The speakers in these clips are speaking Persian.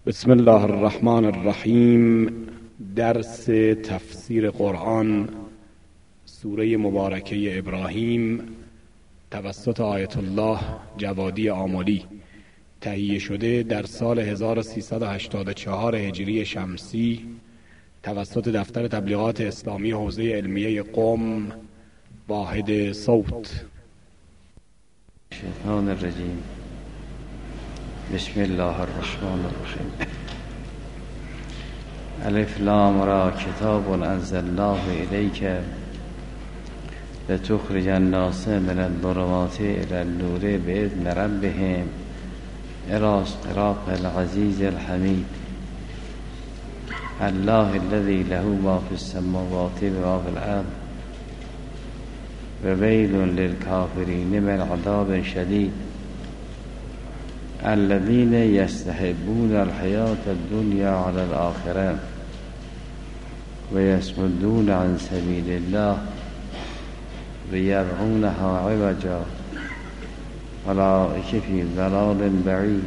بسم الله الرحمن الرحیم. درس تفسیر قرآن سوره مبارکه ابراهیم توسط آیت الله جوادی آملی، تهیه شده در سال 1384 هجری شمسی توسط دفتر تبلیغات اسلامی حوزه علمیه قم، واحد صوت. شیطان الرجیم. بسم الله الرحمن الرحیم. الف لام را کتاب انزلناه الیک لتخرج الناس من الظلمات الی النور باذن ربهم الی صراط العزیز الحمید. الله الذي له ما في السماوات وما في الارض وويل للكافرين من عذاب شديد الذين يستحبون الحياة الدنيا على الآخرة ويصدون عن سبيل الله ويبغونها عوجا أولئك في ضلال بعيد.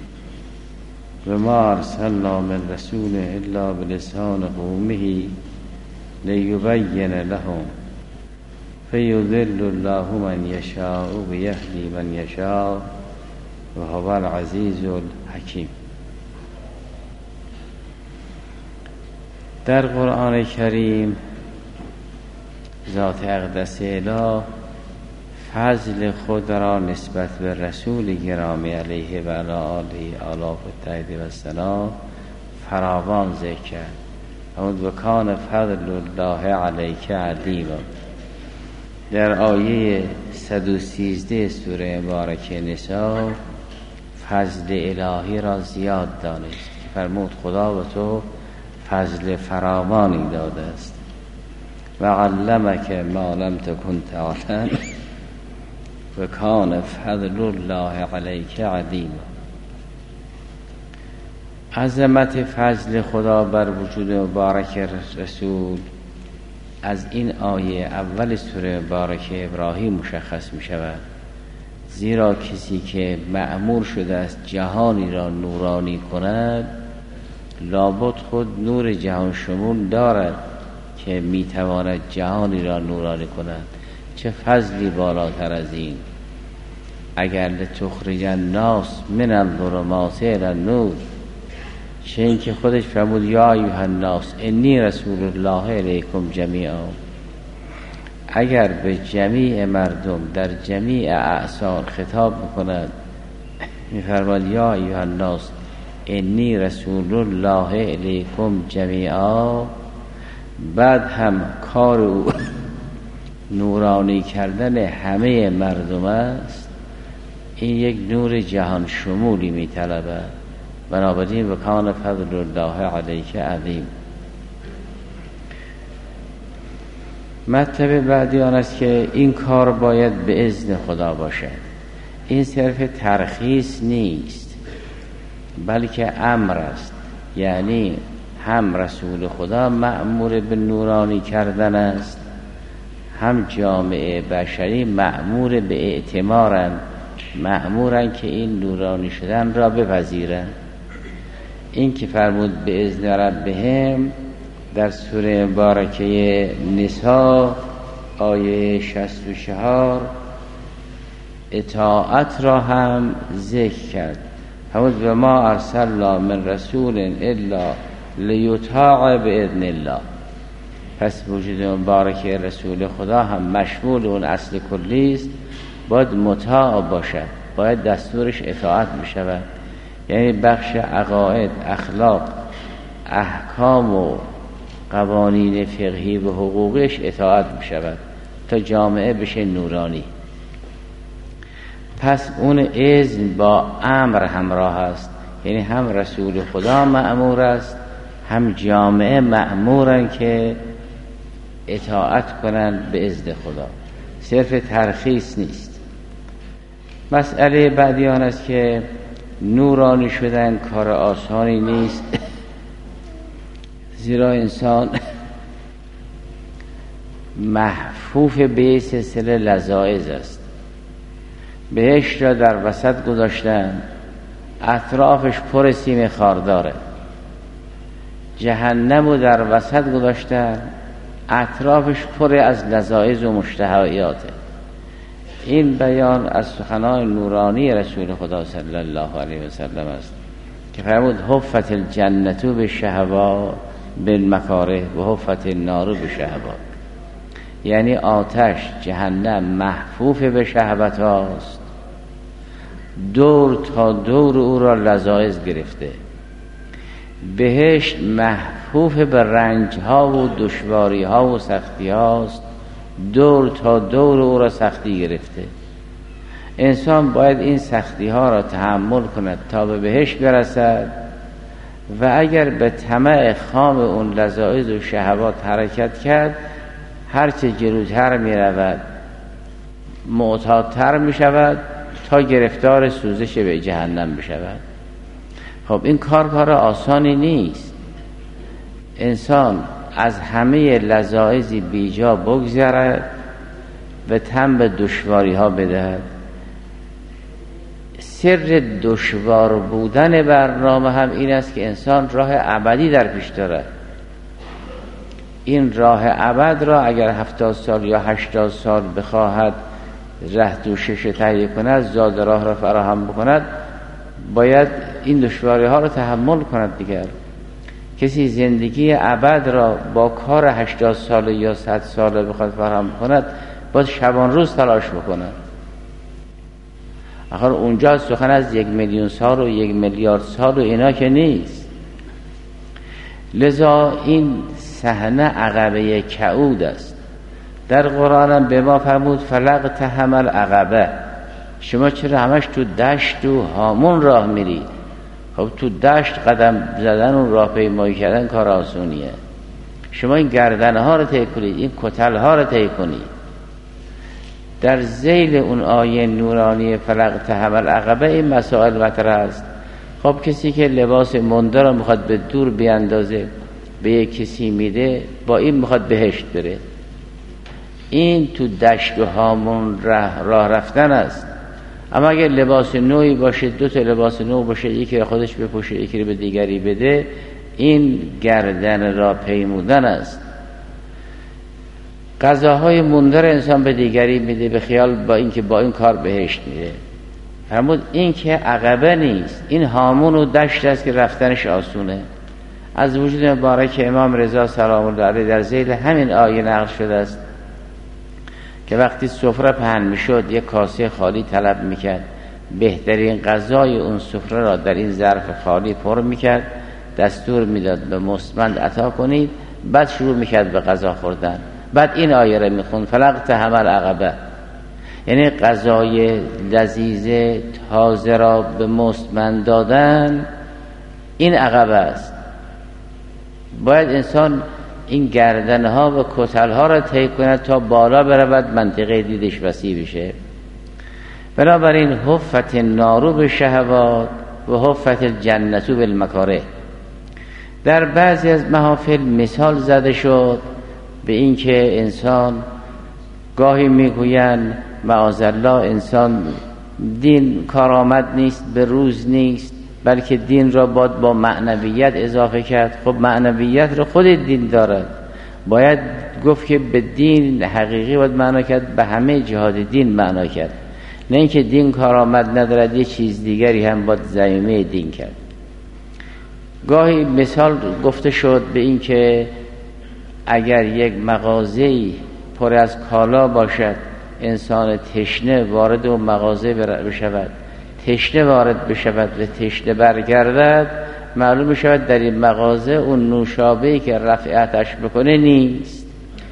وما أرسلنا من رسول إلا بلسان قومه ليبين لهم فيضل الله من يشاء ويهدي من يشاء وهو العزیز الحکیم. در قرآن کریم ذات اقدس اله فضل خود را نسبت به رسول گرامی علیه و علی آله آلاف التحید و السلام فراوان ذکر کرد. و کان فضل الله علیک عظیما. در آیه 113 سوره مبارکه نساء فضل الهی را زیاد دانست. فرمود خدا به تو فضل فراوانی داده است. و علمک ما لم تکن تعلم و کان فضل الله علیک عظیما. عظمت فضل خدا بر وجود مبارک رسول از این آیه اول سوره مبارکه ابراهیم مشخص می شود. زیرا کسی که مأمور شده است جهانی را نورانی کند لابد خود نور جهان شمول دارد که میتواند جهانی را نورانی کند. چه فضلی بالاتر از این. اگر لتخرج الناس من الظلمات الی النور، چه این که خودش فرمود یا ایها الناس انی رسول الله الیکم جمیعا. اگر به جمیع مردم در جمیع اعصار خطاب بکند می‌فرماید یا ایها الناس انی رسول الله الیکم جمیعا، بعد هم کار او نورانی کردن همه مردم است، این یک نور جهان شمولی می‌طلبد. بنابراین وکان فضل الله علیک عظیم. مطلب بعدی آن است که این کار باید به اذن خدا باشد. این صرف ترخیص نیست بلکه امر است. یعنی هم رسول خدا مأمور به نورانی کردن است، هم جامعه بشری مأمور به اعتمارند، مأمورند که این نورانی شدن را بپذیرند. این که فرمود به اذن ربهم در سوره مبارکه نساء آیه 64 اطاعت را هم ذکر کرد. فرمود و ما ارسلنا من رسول الا لیطاع باذن الله. پس وجود مبارکه رسول خدا هم مشمول اون اصل کلی است، باید مطاع باشد، باید دستورش اطاعت بشود. یعنی بخش عقاید، اخلاق، احکام و قوانین فقهی و حقوقش اطاعت بشود تا جامعه بشه نورانی. پس اون اذن با امر همراه است. یعنی هم رسول خدا مأمور است، هم جامعه مأمورن که اطاعت کنند به اذن خدا. صرف ترخیص نیست. مسئله بعدی آن است که نورانی شدن کار آسانی نیست. زیرا انسان محفوف به سلسله لذایذ است. بهشت را در وسط گذاشتن، اطرافش پر سیم خارداره. جهنمو در وسط گذاشتن، اطرافش پر از لذایذ و مشتهیاته. این بیان از سخنان نورانی رسول خدا صلی الله علیه و سلم است که فرمود حفت الجنة بالشهوات بالمکاره و حفت النار بالشهوات. یعنی آتش جهنم محفوف به شهوت هاست، دور تا دور او را لذایذ گرفته. بهشت محفوف به رنج ها و دشواری ها و سختی هاست، دور تا دور او را سختی گرفته. انسان باید این سختی ها را تحمل کند تا به بهشت برسد و اگر به طمع خام اون لذایذ و شهوات حرکت کرد، هرچه جلوتر می رود معتادتر می شود تا گرفتار سوزش به جهنم بشود. خب این کار آسانی نیست. انسان از همه لذایذی بیجا بگذرد و تن به دشواری ها بدهد. سر دشوار بودن برنامه هم این است که انسان راه ابدی در پیش دارد. این راه ابد را اگر 70 سال یا 80 سال بخواهد ره دوشش تهیه کند، زاد راه را فراهم بکند، باید این دشواری ها را تحمل کند. دیگر کسی زندگی ابد را با کار 80 ساله یا 100 ساله بخواد فراهم کند، باید شبان روز تلاش بکند. آخر اونجا سخن از 1 میلیون سال و 1 میلیارد سال و اینا که نیست. لذا این صحنه عقبه کعود است. در قرآن هم به ما فرمود فلقتحم العقبه. شما چرا همش تو دشت و هامون راه میرید؟ خب تو دشت قدم زدن و راهپیمایی کردن کار آسونیه. شما این گردنه ها رو طی کنید، این کتل ها رو طی کنید. در ذیل اون آیه نورانی فلقتحم العقبه این مسائل مطرح است. خب کسی که لباس منده رو میخواد به دور بیاندازه به یک کسی میده، با این میخواد بهشت بره. این تو دشت و هامون راه رفتن است. اما اگر لباس نوعی باشه، 2 تا لباس نو باشه، یکی را خودش بپوشه یکی را به دیگری بده، این گردن را پیمودن است. غذاهای مونده را انسان به دیگری میده به خیال با اینکه با این کار بهشت میره. فرمود این که عقبه نیست، این هامون و دشت است که رفتنش آسونه. از وجود مبارک امام رضا سلام الله علیه در ذیل همین آیه نقل شده است که وقتی سفره پهن میشد یک کاسه خالی طلب میکرد، بهترین غذای اون سفره را در این ظرف خالی پر میکرد، دستور میداد به مستمند عطا کنید، بعد شروع میکرد به غذا خوردن. بعد این آیه را میخوند فلقتحم العقبه، یعنی غذای لذیذ تازه را به مستمند دادن، این عقبه است. باید انسان این گردنها و کتلها را طی کند تا بالا برود، منطقه دیدش وسیع بشه. بنابراین حفت النار بالشهوات و حفت الجنة بالمکاره. در بعضی از محافل مثال زده شد به این که انسان گاهی میگویند معاذالله انسان دین کارآمد نیست، به روز نیست، بلکه دین را باید با معنویت اضافه کرد. خب معنویت را خود دین دارد، باید گفت که به دین حقیقی باید معنا کرد، به همه جهات دین معنا کرد، نه اینکه دین کارآمد ندارد یه چیز دیگری هم باید زمینه دین کرد. گاهی مثال گفته شد به این که اگر یک مغازه‌ای پر از کالا باشد، انسان تشنه وارد اون مغازه بشود، تشنه وارد بشود و تشنه برگردد، معلوم شود در این مغازه اون نوشابه‌ای که رفع آتش بکنه نیست.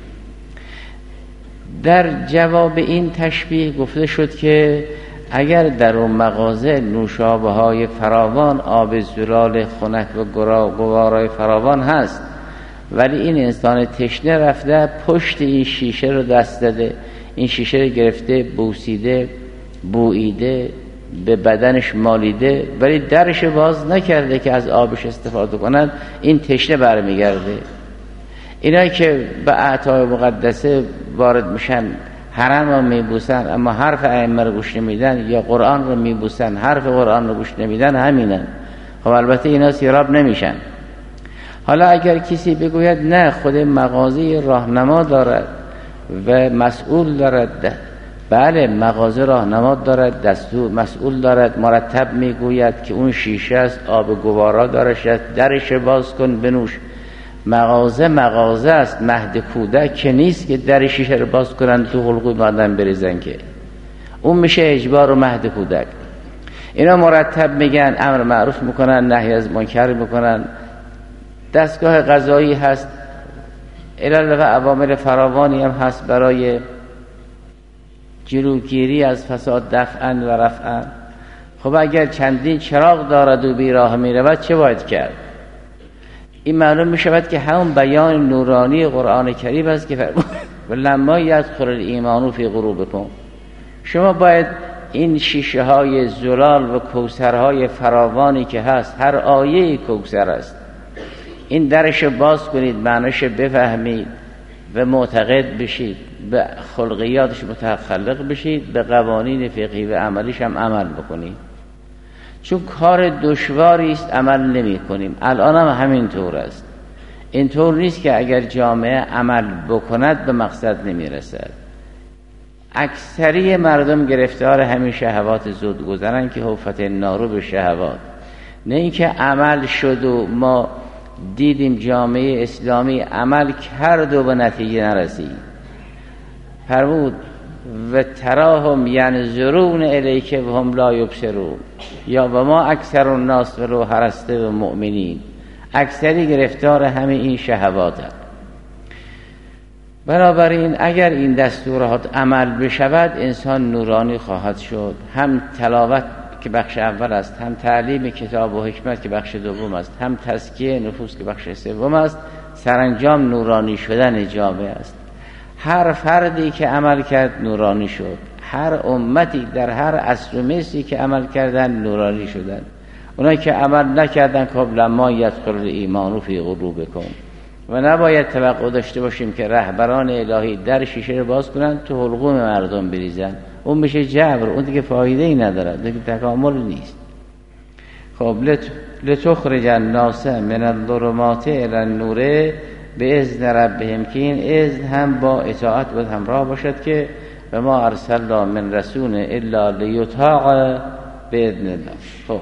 در جواب این تشبیه گفته شد که اگر در اون مغازه نوشابه‌های فراوان، آب زلال خنک و گوارای فراوان هست، ولی این انسان تشنه رفته پشت این شیشه رو دست داده، این شیشه رو گرفته، بوسیده، بوییده، به بدنش مالیده، ولی درش باز نکرده که از آبش استفاده کنند، این تشنه برمیگرده. اینایی که به اعطای مقدسه وارد میشن حرم رو میبوسن اما حرف ائمه رو گوش نمیدن، یا قرآن رو میبوسن حرف قرآن رو گوش نمیدن، همینن. خب البته اینا سیراب نمیشن. حالا اگر کسی بگوید نه خود مغازه راهنما دارد و مسئول دارد، بله مغازه راهنما دارد، دستور مسئول دارد، مرتب میگوید که اون شیشه است، آب گوارا دارش، درش باز کن بنوش. مغازه است، مهد کودک که نیست که در شیشه رو باز کنن تو حلقوی بعدن بریزن، که اون میشه اجبار و مهد کودک. اینا مرتب میگن، امر معروف میکنن، نهی از منکر میکنن. دستگاه قضایی هست، علل و عوامل فراوانی هم هست برای جلوگیری از فساد دفعاً و رفعاً. خب اگر چندین چراغ دارد و بیراه میرود چه باید کرد؟ این معلوم میشود که همون بیان نورانی قرآن کریم است که فرمود لما یدخل الایمان فی قلوبکم. شما باید این شیشه های زلال و کوثرهای فراوانی که هست، هر آیه کوثر است، این درش باز کنید، معنیش بفهمید و معتقد بشید، به خلقیاتش متخلق بشید، به قوانین فقهی و عملیش هم عمل بکنید. چون کار دشواری است، عمل نمی کنیم. الان هم همین طور است. این طور نیست که اگر جامعه عمل بکند به مقصد نمی رسد. اکثری مردم گرفتار همین شهوات زود گذرن که حفت النار به شهوات. نه اینکه عمل شد و ما دیدیم جامعه اسلامی عمل کرد و به نتیجه نرسید. فرمود و تراهم ینظرون الیک و هم لا یبصرون، یا و ما اکثر الناس ولو حرصت بالمؤمنین. اکثری گرفتار همه این شهوات هست. بنابراین اگر این دستورات عمل بشود انسان نورانی خواهد شد. هم تلاوت که بخش اول است، هم تعلیم کتاب و حکمت که بخش دوم است، هم تزکیه نفوس که بخش سوم است. سرانجام نورانی شدن جامعه است. هر فردی که عمل کرد نورانی شد. هر امتی در هر عصر و مصری که عمل کردن نورانی شدن. اونایی که عمل نکردن که لما یدخل الایمان فی قلوبکم. و نباید توقع داشته باشیم که رهبران الهی در شیشه رو باز کنن تو حلقوم مردم بریزن. اون میشه جبر، اون دیگه فایده ای نداره، دیگه تکامل نیست. خب لتخرج الناس من الظلمات الی النور باذن ربهم، که این اذن هم با اطاعت باید همراه باشد که و ما ارسلنا من رسول الا لیطاع باذن الله. خب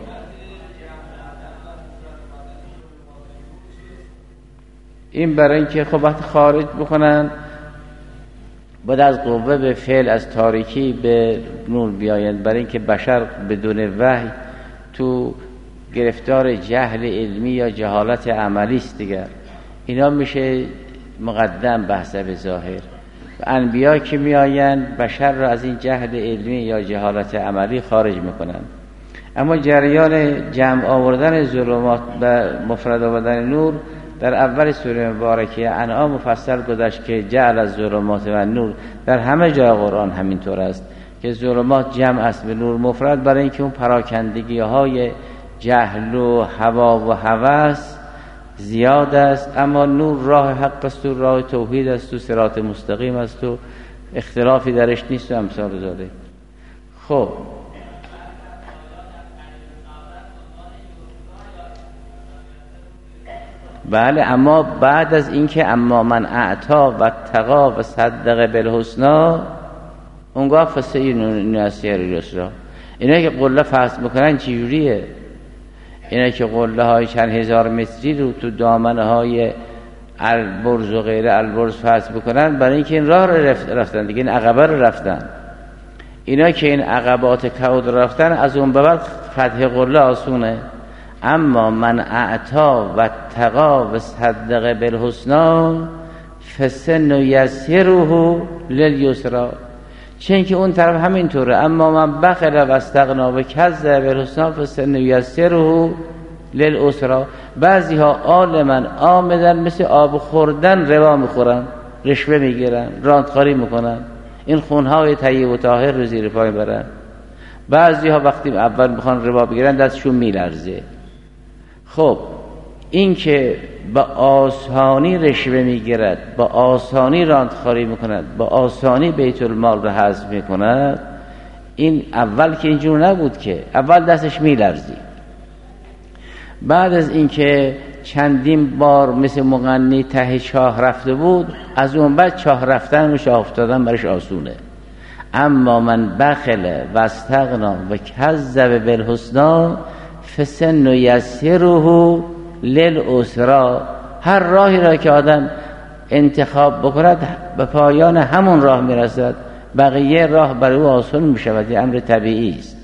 این برای اینکه خب وقت خارج بکنن باید از قوه به فعل، از تاریکی به نور بیایند، برای اینکه بشر بدون وحی تو گرفتار جهل علمی یا جهالت عملی است دیگر. اینا میشه مقدم بحث به ظاهر. و انبیا که میآیند بشر را از این جهل علمی یا جهالت عملی خارج میکنن. اما جریان جمع آوردن ظلمات و مفرد آوردن نور در اول سوره مبارکه انعام مفصل گذشت که جعل از ظلمات و نور. در همه جای قرآن همینطور است که ظلمات جمع است به نور مفرد، برای اینکه اون پراکندگی های جهل و هوا و هوس زیاد است. اما نور راه حق است و راه توحید است و صراط مستقیم است و اختلافی درش نیست و امثال ذالک. خب بله، اما بعد از اینکه اما من اعطا و تقا و صدق بالحسنا، اونگاه فسیحنیاسیه الرسلا. اینا که قله فحص میکنن چجوریه؟ اینا که قله های چند هزار متری رو تو دامنه های البرز و غیر البرز فحص بکنن، برای اینکه این راه رو رفتن دیگه، این عقبه رو رفتن. اینا که این عقبات کود رفتن، از اون به بعد فتح قله آسونه. اما من اعطا و تقا و صدق بالحسنا فسنیسره لیسرا. چون که اون طرف همین طوره. اما من بخل و استغنا و کذب بالحسنا فسنیسره للعسرا. بعضی ها عالمن آمدن مثل آب خوردن روا میخورن، رشوه میگیرن، راندخاری میکنن، این خونهای طیب و طاهر رو زیر پای برن. بعضی ها وقتی اول میخوان روا بگیرن دستشون میلرزه. خب این که با آسانی رشوه میگیرد، با آسانی راندخاری میکند، با آسانی بیت المال رو حذف میکند، این اول که اینجور نبود، که اول دستش میلرزید. بعد از اینکه چندین بار مثل مغنی ته چاه رفته بود، از اون بعد چاه رفتن و چاه افتادن برش آسونه. اما من بخل و استغنا و کذب بالحسنا فسنیسره للعسری. هر راهی را که آدم انتخاب بکند به پایان همون راه میرسد، بقیه راه برای او آسان میشود. این امر طبیعی است.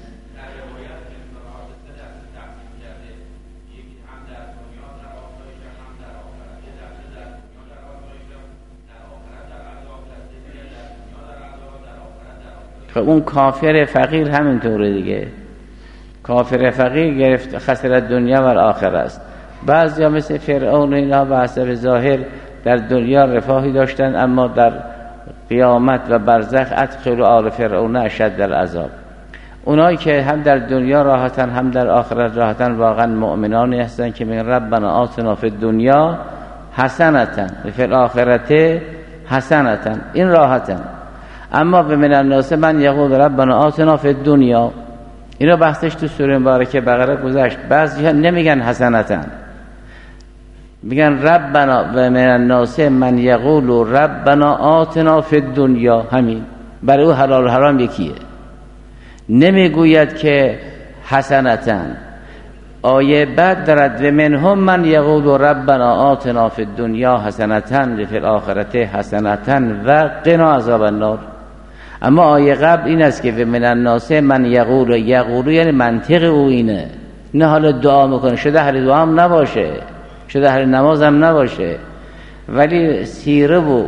خب اون کافر فقیر همینطوره دیگه. کافر فقیر گرفت خسر دنیا و آخرت است. بعضیا مثل فرعون اینا به حسب ظاهر در دنیا رفاهی داشتن، اما در قیامت و برزخ ادخلوا آل فرعون اشد العذاب. اونایی که هم در دنیا راحتن هم در آخرت راحتن واقعا مؤمنانی هستن که میگن ربنا آتنا فی الدنیا حسنة و فی الاخرة حسنة. این راحتن. اما به من الناس من یقول ربنا آتنا فی الدنیا، اینا بحثش تو سوره مبارکه بقره گذشت. بعضی‌ها نمیگن حسنة، میگن ربنا. و من الناس من یقول ربنا آتنا فی الدنیا. همین برای او حلال و حرام یکیه. نمیگوید که حسنة. آیه بعد دارد و منهم من یقول ربنا آتنا فی الدنیا حسنة و فی الاخرة حسنة و قنا عذاب النار. اما آیه قبل این است که و من الناس من یقول یعنی منطق او اینه، نه حالا دعا میکنه. شده اهل دعا هم نباشه، شده اهل نماز هم نباشه، ولی سیره و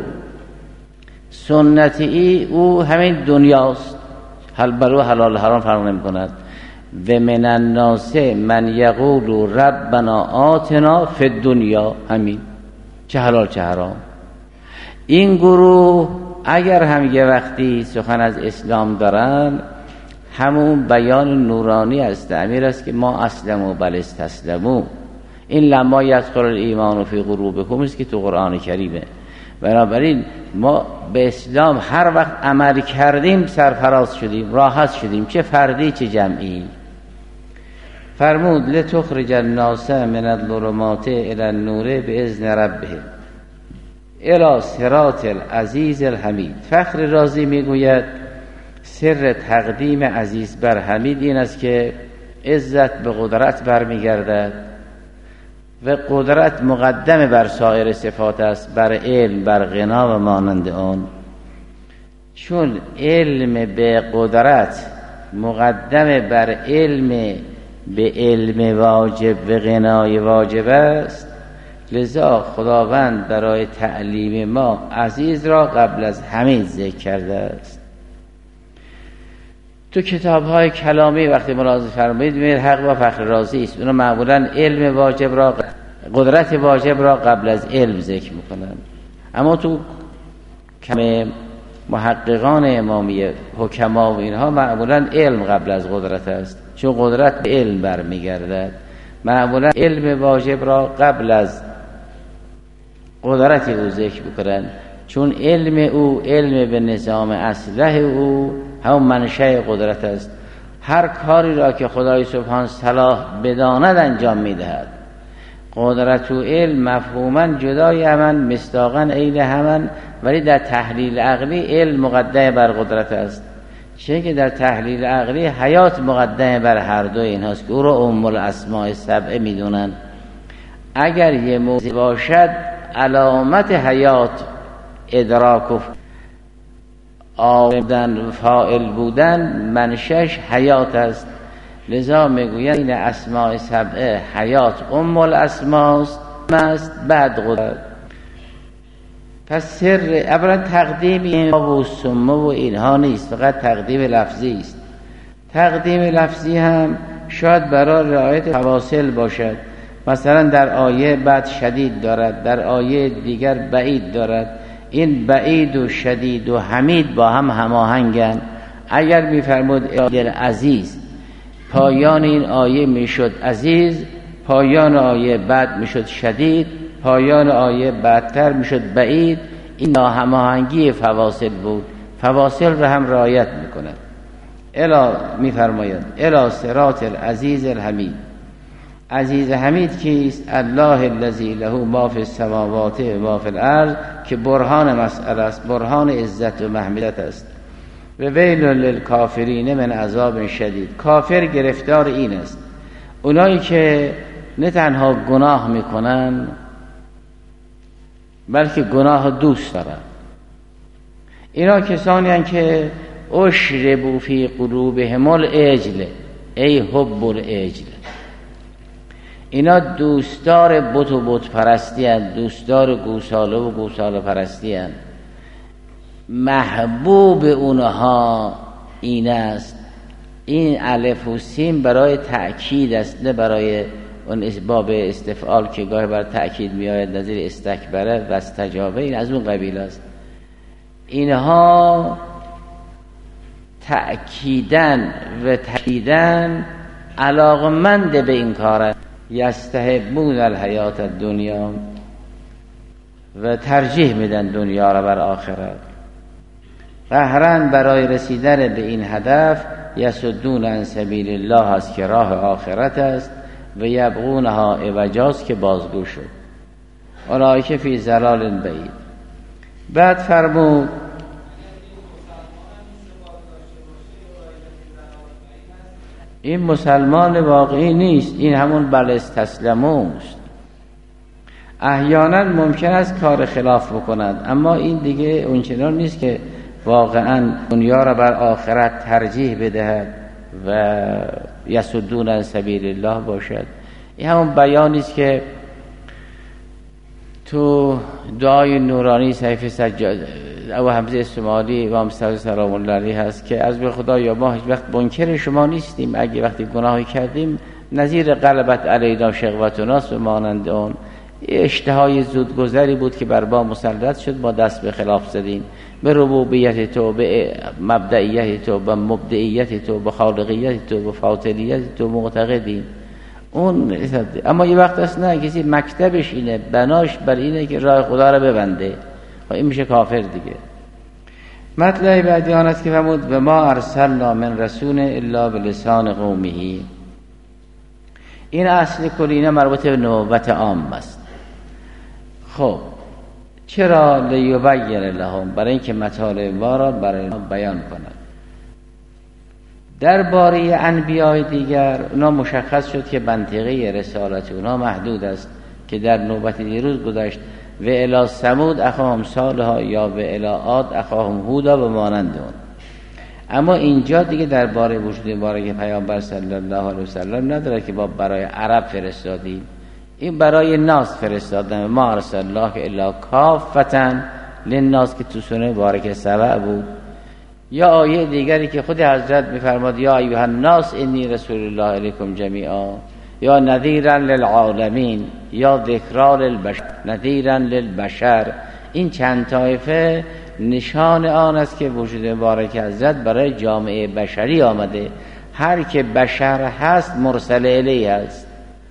سنتی او همین دنیاست. برای حلال حرام فرق نمی کند. و من الناس من یقول ربنا آتنا فی الدنیا. همین چه حلال چه حرام. این گروه اگر هم یه وقتی سخن از اسلام دارن، همون بیان نورانی از تعمیر است که ما اسلموا بل استسلموا. این لما یدخل الایمان فی قلوبکم است که تو قرآن کریمه. بنابراین ما به اسلام هر وقت عمل کردیم سرفراز شدیم، راحت شدیم، چه فردی چه جمعی. فرمود لتخرج الناس من الظلمات الی النور باذن ربهم الی صراط العزیز الحمید. فخر رازی میگوید سر تقدیم عزیز بر حمید این است که عزت به قدرت برمیگردد و قدرت مقدم بر سایر صفات است، بر علم، بر غنا و مانند آن. چون علم به قدرت مقدم بر علم به علم واجب و غنای واجب است، لذا خداوند برای تعلیم ما عزیز را قبل از حمید ذکر کرده است. تو کتاب‌های کلامی وقتی ملاحظه فرمایید می‌بینید حق با فخر رازی است. اونا معمولاً علم واجب را، قدرت واجب را قبل از علم ذکر می‌کنند. اما تو کم محققان امامیه، حکما و اینها معمولاً علم قبل از قدرت است، چون قدرت به علم برمیگردد. معمولاً علم واجب را قبل از قدرت او ذکر بکنند، چون علم او علم به نظام اصلح او هم منشأ قدرت است. هر کاری را که خدای سبحان صلاح بداند انجام میدهد. قدرت و علم مفهوما جدای همن، مصداقا عین همن، ولی در تحلیل عقلی علم مقدم بر قدرت است، چون که در تحلیل عقلی حیات مقدم بر هر دو اینهاست که او را ام الاسماء سبعه میدونن. اگر یه موضوع باشد علامت حیات ادراک و آمدن و فاعل بودن منشش حیات است. لذا میگوید این اسماء سبعه حیات ام الاسماء است، بعد قدرت. پس سر اولا تقدیم این و سمه و اینها نیست، فقط تقدیم لفظی است. تقدیم لفظی هم شاید برای رعایت فواصل باشد. مثلا در آیه بعد شدید دارد، در آیه دیگر بعید دارد. این بعید و شدید و حمید با هم هماهنگن. اگر می‌فرمود دل عزیز، پایان این آیه میشد عزیز، پایان آیه بعد میشد شدید، پایان آیه بعدتر میشد بعید. این ناهماهنگی فواصل بود، فواصل رو هم رعایت میکند. الا میفرماید الا صراط العزیز الحمید. عزیز حمید کیست؟ الله الذی له ما فی السماوات و ما فی الارض، که برهان مسئله است، برهان عزت و محمدت است. و ویل للکافرین من عذاب شدید. کافر گرفتار این است، اونایی که نه تنها گناه میکنن بلکه گناه دوست دارن. اینا کسانی هستند که اشربوا فی قلوبهم العجل ای حب العجل. اینا دوستدار بت و بت پرستی هستند، دوستدار گوساله و گوساله پرستی هستند. محبوب اونها این است. این الف و سین برای تأکید است، نه برای اون باب استفعال که گاهی بر تأکید می آید، نظیر استکبره و استجابه، این از اون قبیل است. اینها تأکیدن و تأکیدن علاقمند به این کار، یستحبون الحیات الدنیا، و ترجیح میدن دنیا را بر آخرت. قهرن برای رسیدن به این هدف یصدون عن سبیل الله است که راه آخرت است، و یبغونها عوجاست که بازگو شد. اولئک فی ضلال بعید. بعد فرمود این مسلمان واقعی نیست، این همون بل استسلموست. احیانا ممکن است کار خلاف بکنند، اما این دیگه اونچنان نیست که واقعا دنیا را بر آخرت ترجیح بدهد و یصدون عن سبیل الله باشد. این همون بیانی است که تو دعای نورانی صحیفه سجاد ابو حمزه استمالی و مصطفی سلام الله علیه هست که از به خدا یا ما هیچ وقت منکر شما نیستیم، اگه وقتی گناهی کردیم نظیر غلبت علینا شقوتناس و مانند اون اشتهای زودگذری بود که بر ما مسلط شد، ما دست به خلاف زدیم، به ربوبیت تو، به مبدئیت تو، به مبدئیت تو، به خالقیت تو، به فاطریت تو معتقدیم. اون اما یه وقت است نه، کسی مکتبش اینه، بناش بر اینه که راه خدا را ببنده، و این میشه کافر دیگه. مطلب بعدی آن است که فرمود و ما ارسلنا من رسول الا بلسان قومه. این اصل کلی مربوط به نبوت عام است. خب چرا؟ لیبین لهم، برای اینکه مطالب ما را برای بیان کند. درباره انبیاء دیگر اونا مشخص شد که منطقه رسالت اونا محدود است، که در نوبت دیروز گذشت و الی ثمود اخاهم صالحا یا و الی عاد اخاهم هودا و مانند اون. اما اینجا دیگه درباره وجود مبارک پیامبر صلی الله علیه و سلم نداره که با برای عرب فرستادیم، این برای ناس فرستادن. ما ارسل الله الا کافتا للناس که تو سوره مبارکه سبع بود. یا آیه دیگری که خود حضرت میفرماد یا ایها الناس انی رسول الله الیکم جمیعا، یا نذیرا للعالمین، یا ذکرا للبشر، نذیرا للبشر. این چند طایفه نشان آن است که وجود مبارک حضرت برای جامعه بشری آمده. هر که بشر هست مرسل الیه است.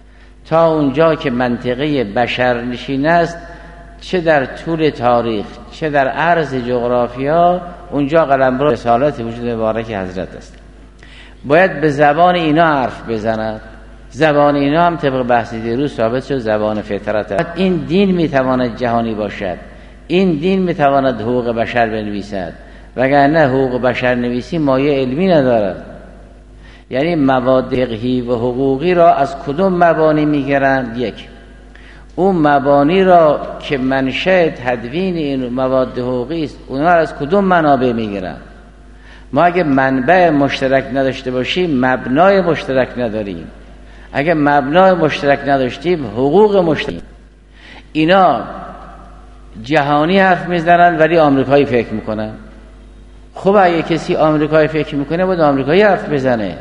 تا اونجا که منطقه بشر نشین است، چه در طول تاریخ چه در عرض جغرافیا، اونجا قلمرو رسالت وجود مبارک حضرت است. باید به زبان اینا حرف بزند. زبان اینا هم طبق بحث دیروز ثابت شد زبان فطرت است. این دین میتواند جهانی باشد، این دین میتواند حقوق بشر بنویسد، وگرنه حقوق بشر نویسی مایه علمی ندارد. یعنی مواد فقهی و حقوقی را از کدوم مبانی میگیرند؟ یک، اون مبانی را که منشأ تدوین این مواد حقوقی است، اونها را از کدوم منابع میگیرند؟ ما اگه منبع مشترک نداشته باشیم مبنای مشترک نداریم. اگه مبنای مشترک نداشتیم حقوق مشترک. اینا جهانی حرف میزنن ولی آمریکایی فکر میکنن. خب اگه کسی آمریکایی فکر میکنه باید آمریکایی حرف بزنه،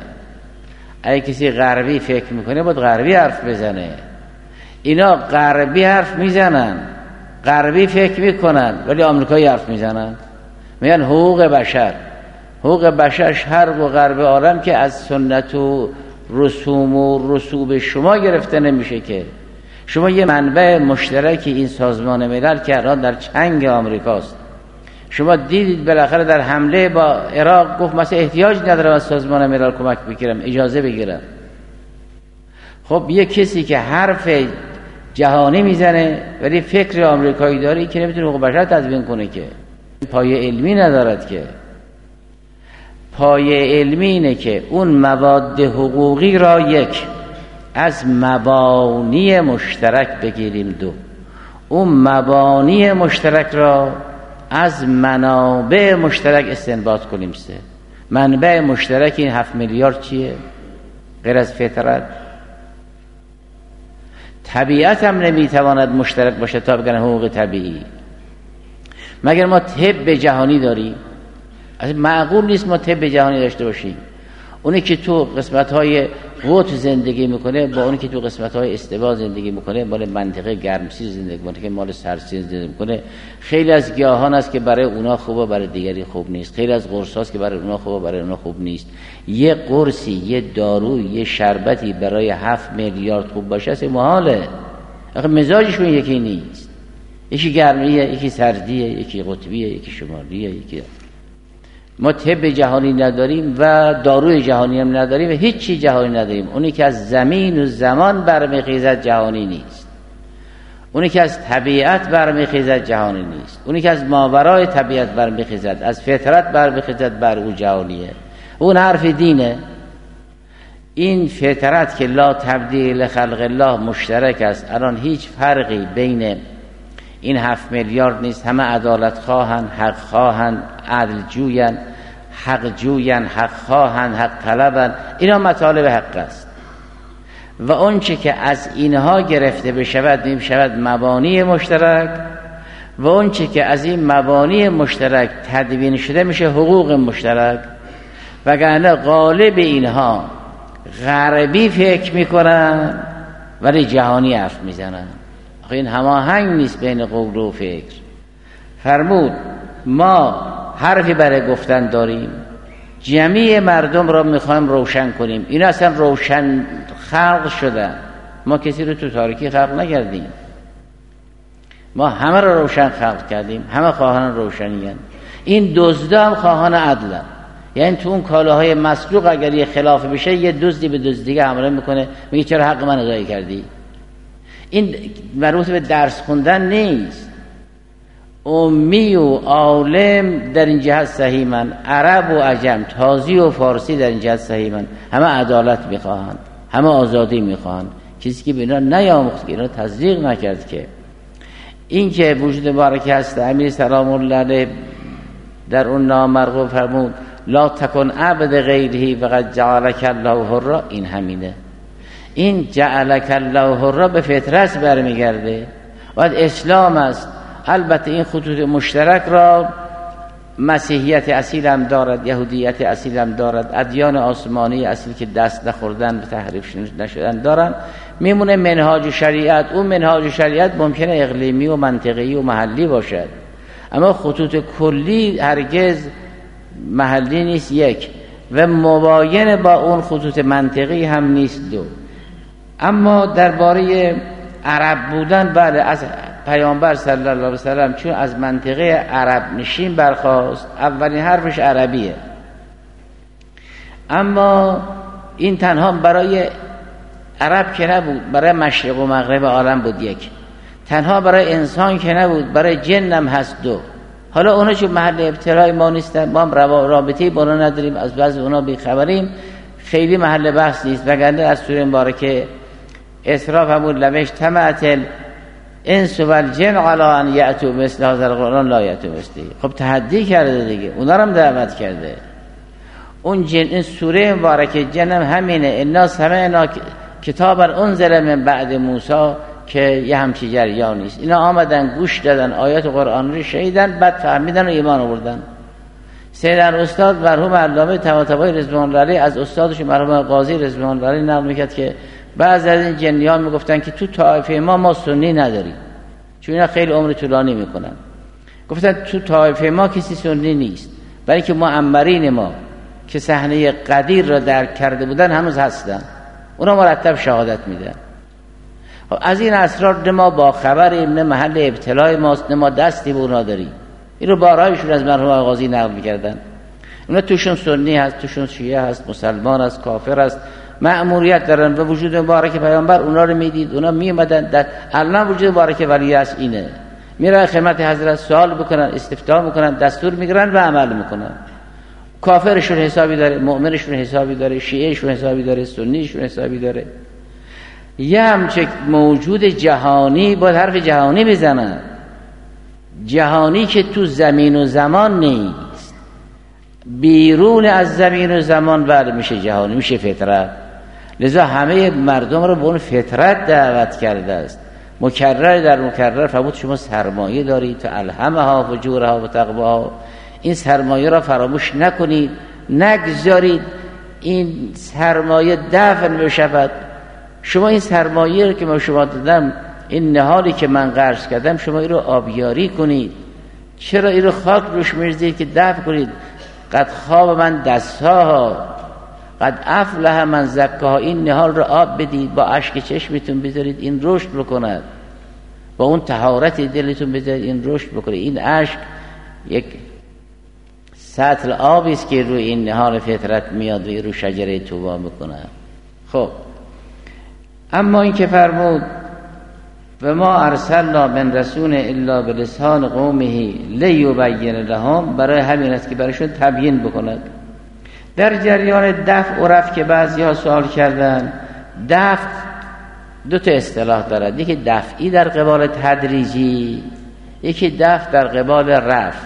اگه کسی غربی فکر میکنه باید غربی حرف بزنه. اینا غربی حرف میزنن، غربی فکر میکنن ولی آمریکایی حرف میزنن، میگن حقوق بشر. حقوق بشر شرق و غرب عالم که از سنت و رسوم و رسوب شما گرفته نمیشه که. شما یه منبع مشترک این سازمان ملل که الان در چنگ آمریکاست. شما دیدید بالاخره در حمله با عراق گفت مثلا احتیاج ندارم از سازمان ملل کمک بگیرم، اجازه بگیرم. خب یه کسی که حرف جهانی میزنه ولی فکر آمریکایی داره که نمیتونه حقوق بشر تدوین کنه، که پایه علمی ندارد. که پایه علمی اینه که اون مواد حقوقی را یک از مبانی مشترک بگیریم، دو اون مبانی مشترک را از منابع مشترک استنباط کنیم، سه منبع مشترک این 7 میلیارد چیه غیر از فطرت؟ طبیعت هم نمیتواند مشترک باشه تا بگن حقوق طبیعی. مگر ما طب جهانی داریم؟ اصلا معقول نیست ما طب جهانی داشته باشیم. اونی که تو قسمت‌های قطب زندگی میکنه با اونی که تو قسمت‌های استوا زندگی میکنه، مال منطقه گرمسیر زندگی میکنه که مال سردسیر زندگی میکنه، خیلی از گیاهان است که برای اونا خوبه برای دیگری خوب نیست، خیلی از قرصاست که برای اونا خوبه برای اونا خوب نیست. یه قرصی، یه داروی، یه شربتی برای 7 میلیارد خوب باشه اصلا محاله. آخه مزاجشون یکی نیست، یکی گرمیه، یکی سردیه، یکی قطبیه، یکی شمالیه، یکی. ما طب جهانی نداریم و داروی جهانی هم نداریم و هیچ چی جهانی نداریم. اونی که از زمین و زمان برمیخیزد جهانی نیست، اونی که از طبیعت برمیخیزد جهانی نیست، اونی که از ماورای طبیعت برمیخیزد، از فطرت برمیخیزد، بر او جهانیه. اون حرف دینه. این فطرت که لا تبدیل خلق الله مشترک است. الان هیچ فرقی بین این 7 میلیارد نیست. همه عدالت خواهن، حق خواهن، عدل جوین، حق جوین، حق خواهن، حق طلبن. اینا مطالب حق است و اون چه که از اینها گرفته بشود میشود مبانی مشترک و اون چه که از این مبانی مشترک تدوین شده میشه حقوق مشترک. وگرنه غالب اینها غربی فکر میکنن ولی جهانی حرف میزنن. این هماهنگ نیست بین قول و فکر. فرمود ما حرفی برای گفتن داریم، جمعی مردم را میخوایم روشن کنیم. این اصلا روشن خلق شدن، ما کسی رو تو تاریکی خلق نکردیم، ما همه را روشن خلق کردیم. همه خواهان روشنی هستند. این دزدا هم خواهان عدلن. یعنی تو اون کالاهای مسروق اگر یه خلاف بشه یه دزدی به دزد دیگه حمله میکنه، میگه چرا حق من ضایع کردی؟ این مربوط به درس خوندن نیست. امی و عالم در این جهت صحیحن، عرب و عجم، تازی و فارسی در این جهت صحیحن. همه عدالت میخواهند، همه آزادی میخواهند. کسی که به اینا نیاموخت، که اینا تصدیق نکرد که این که وجود مبارک هست. امیر سلام الله علیه در اون نامرغوب فرمود لا تکن عبد غیره فقد جعلک الله حرا. این همینه. این جعلک الله حرا به فطرت برمیگرده و اسلام است. البته این خطوط مشترک را مسیحیت اصیل هم دارد، یهودیت اصیل هم دارد، ادیان آسمانی اصیل که دست نخوردن و تحریف نشدن دارن. میمونه منهاج شریعت. اون منهاج شریعت ممکنه اقلیمی و منطقی و محلی باشد، اما خطوط کلی هرگز محلی نیست، یک، و مباین با اون خطوط منطقی هم نیست، دو. اما درباره عرب بودن، بله، از پیامبر صلی الله علیه و سلم چون از منطقه عرب نشین برخاست، اولین حرفش عربیه. اما این تنها برای عرب که نبود، برای مشرق و مغرب عالم بود، یک. تنها برای انسان که نبود، برای جن هم هست، دو. حالا اونا چون محل ابتلای ما نیستن، ما هم رابطه‌ای با اونا نداریم، از بعض اونا بیخبریم، خیلی محل بحث نیست. وگرنه از سوره مبارکه اسراء فرمود لوش تمت الانس والجن علی ان یأتوا مثل هذا القرآن لا یأتوا مثله. خب تحدی کرده دیگه، اونا رو هم دعوت کرده. اون جن، این سوره مبارکه جن هم همینه. الناس سمعنا کتابا انزل من بعد موسی، که یه همچی جریان نیست. اینا آمدن گوش دادن آیات قرآن رو شنیدن، بعد فهمیدن و ایمان آوردن. سیدن استاد مرحوم علامه طباطبایی رضوان الله علیه از استادش مرحوم قاضی رضوان الله علیه نقل میکرد که بعض از این جنیان میگفتن که تو طائفه ما سنی نداریم، چون اینا خیلی عمر طولانی میکنن. گفتن تو طائفه ما کسی سنی نیست، برای که معمرین ما که صحنه قدیر را درک کرده بودن هنوز هستن. اونا مرتب شهادت میدن. از این اسرار نه ما با خبریم، نه محل ابتلای ماست، نه ما دستی به اونا داریم. این رو بارهایشون از مرحوم آقازی نقل میکردن. اونا توشون سنی هست، توشون شیعه هست، مسلمان هست، کافر هست، مأموریت دارن و وجود مبارک پیامبر اونا رو میدید. اونا میومدن در الان وجود مبارک ولی است اینه، میرن خدمت حضرت سوال بکنن، استفتاء میکنن، دستور میگیرن و عمل میکنن. کافرشون حسابی داره، مؤمنشون حسابی داره، شیعهشون حسابی داره، سنیشون حسابی داره. یه همچه موجود جهانی باید حرف جهانی بزنن، جهانی که تو زمین و زمان نیست، بیرون از زمین و زمان بله میشه جهانی، میشه فطرت. لذا همه مردم رو به اون فطرت دعوت کرده است. مکرر در مکرر فرمود شما سرمایه دارید تا الهمها فجورها و تقواها، این سرمایه را فراموش نکنید، نگذارید این سرمایه دفن بشود. شما این سرمایه رو که من شما دادم، این نهالی که من قرض کردم، شما این رو آبیاری کنید. چرا این رو خاک روش می‌ریزید که دفن کنید؟ قد خواب من دستها، قد افلح من زکاها. این نهال رو آب بدید، با اشک چشمتون بذارید این رشد بکند، با اون طهارت دلتون بذارید این رشد بکنه. این اشک یک سطل آبی است که روی این نهال فطرت میاد و رو شجره توبه میکنه. خب اما این که فرمود و ما ارسلنا من رسول الا بلسان قومه لیبین لهم، برای همین است که برایشون تبیین بکند. در جریان دفع و رفع که بعضی ها سوال کردن، دفع دو تا اصطلاح دارد، یکی دفعی در قبال تدریجی، یکی دفع در قبال رفع.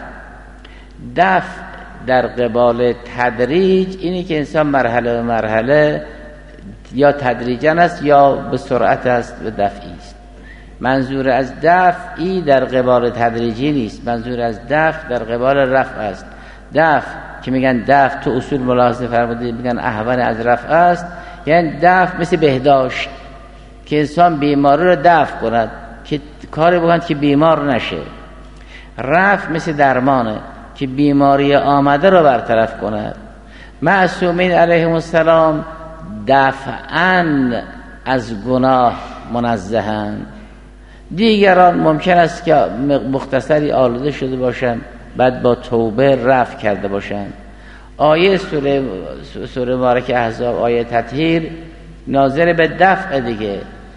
دفع در قبال تدریج اینی که انسان مرحله به مرحله یا تدریجاً است یا به سرعت است و دفعی است. منظور از دفعی در قبال تدریجی نیست، منظور از دفع در قبال رفع است. دفع که میگن دفع تو اصول ملاحظه فرمودید میگن احوال از رفع است، یعنی دفع مثل بهداشت که انسان بیماری رو دفع کند، که کاری بکند که بیمار نشه. رفع مثل درمانه که بیماری آمده رو برطرف کند. معصومین علیهم السلام دفعاً از گناه منزهند. دیگران ممکن است که مختصری آلوده شده باشند بعد با توبه رفع کرده باشند. آیه سوره مبارک احزاب، آیه تطهیر، ناظر به دفع دیگه.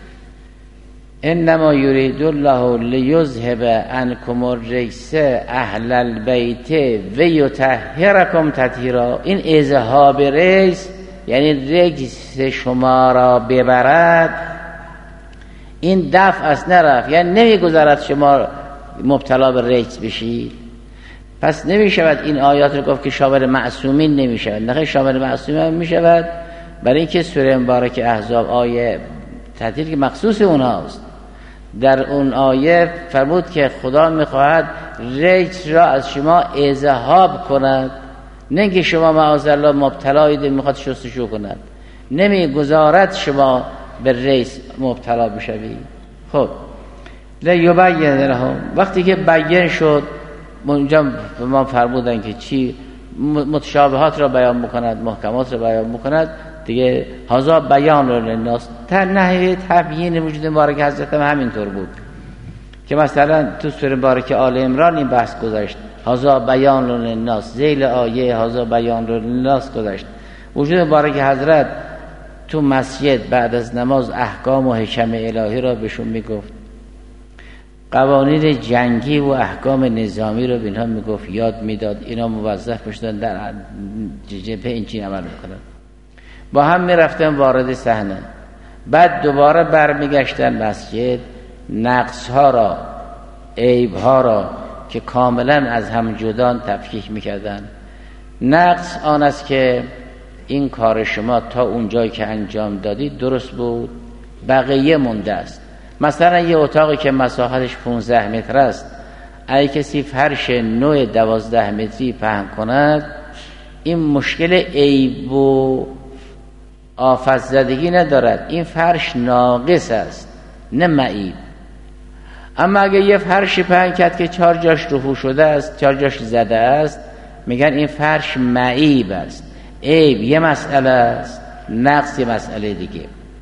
انما یرید الله لیذهب عنکم الرجس اهل البیت و یطهرکم تطهیرا. این اذهاب رجس یعنی رجس شما را ببرد، این دفع است نه رفع. یعنی نمیگذارد شما مبتلا به رجس بشید. پس نمیشود این آیات رو گفت که شامل معصومین نمیشود، نه شامل معصومین میشود، برای اینکه سوره مبارک احزاب آیه تطهیر که مخصوص اونهاست. در اون آیه فرمود که خدا میخواهد رجس را از شما اذهاب کند، نه که شما معاذالله مبتلایید میخواد شستشو کند، نمیگذارد شما به رجس مبتلا بشوید. خب لیبین لهم، وقتی که بیان شد اونجا به ما فرمودن که چی متشابهات را بیان بکند، محکمات را بیان بکند دیگه. هذا بیان للناس، نحوه تبیین وجود مبارک حضرت هم همینطور بود که مثلا تو سوره مبارک آل عمران این بحث گذاشت، هذا بیان للناس، ذیل آیه هذا بیان للناس گذاشت. وجود مبارک حضرت تو مسجد بعد از نماز احکام و حکم الهی را بهشون میگفت، قوانین جنگی و احکام نظامی رو به اینها میگفت، یاد میداد، اینا موظف بشدن در جبهه اینچین عمل میکنن. با هم میرفتن وارد صحنه، بعد دوباره برمیگشتن مسجد، نقص ها را، عیب ها را که کاملا از هم جدان تفکیک میکردن. نقص آن است که این کار شما تا اونجایی که انجام دادید درست بود، بقیه مونده است. مثلا یه اتاقی که مساحتش 15 متر است، اگه کسی فرش نوع 12 متری پهن کند، این مشکل عیب و آفت زدگی ندارد، این فرش ناقص است نه معیب. اما اگه یه فرش پهن کرد که 4 جاش رفو شده است، 4 جاش زده است، میگن این فرش معیب است. عیب یه مسئله است، نقص یه مسئله دیگه.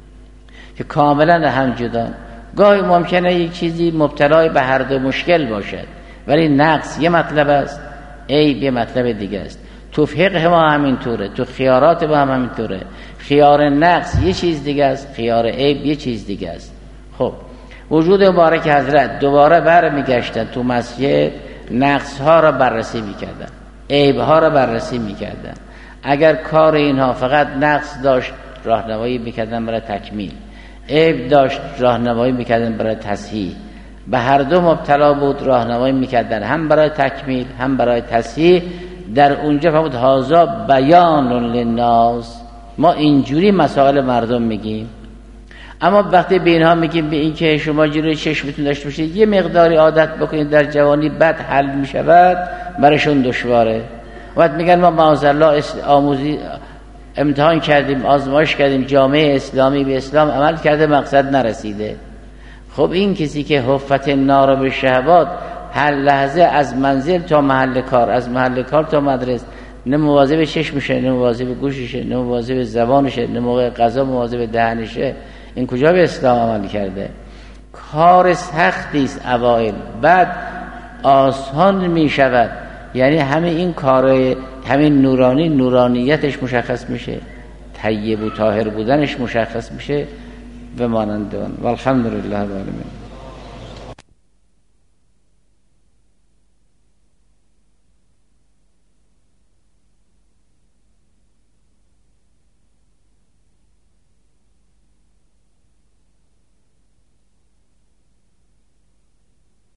که کاملا هم جدا. گاهی ممکنه یک چیزی مبتلای به هر دو مشکل باشد، ولی نقص یه مطلب است، عیب یه مطلب دیگه است. تو فقه ما همینطوره، تو خیارات ما هم همینطوره. خیار نقص یه چیز دیگه است، خیار عیب یه چیز دیگه است. خب وجود مبارک حضرت دوباره برمیگشتن تو مسجد، نقص ها را بررسی میکردن، عیب ها را بررسی میکردن. اگر کار اینها فقط نقص داشت راهنمایی میکردن برای تکمیل، عیب داشت راهنمایی میکردن برای تصحیح. به هر دو مبتلا بود راهنمایی میکردن، هم برای تکمیل هم برای تصحیح. در اونجا فرمود هذا بیان للناس. ما اینجوری مسائل مردم میگیم، اما وقتی به اینها میگیم به این که شما جلوی چشمتون داشته باشید یه مقداری عادت بکنید در جوانی بعد حل میشود، برایشون دشواره. وقت میگن ما معاذالله آموزی امتحان کردیم، آزمایش کردیم، جامعه اسلامی به اسلام عمل کرده، مقصد نرسیده. خب این کسی که حفت النار به شهوات هر لحظه از منزل تا محل کار، از محل کار تا مدرسه، نه مواظب چشمشه، نه مواظب گوششه، نه مواظب زبانشه، نه موقع غذا مواظب دهنشه، این کجا به اسلام عمل کرده؟ کار سختی است اوائل، بعد آسان می شود. یعنی همین این کار، همین نورانیتش مشخص میشه، طیب و طاهر بودنش مشخص میشه و مانند اون. والحمدلله رب العالمین.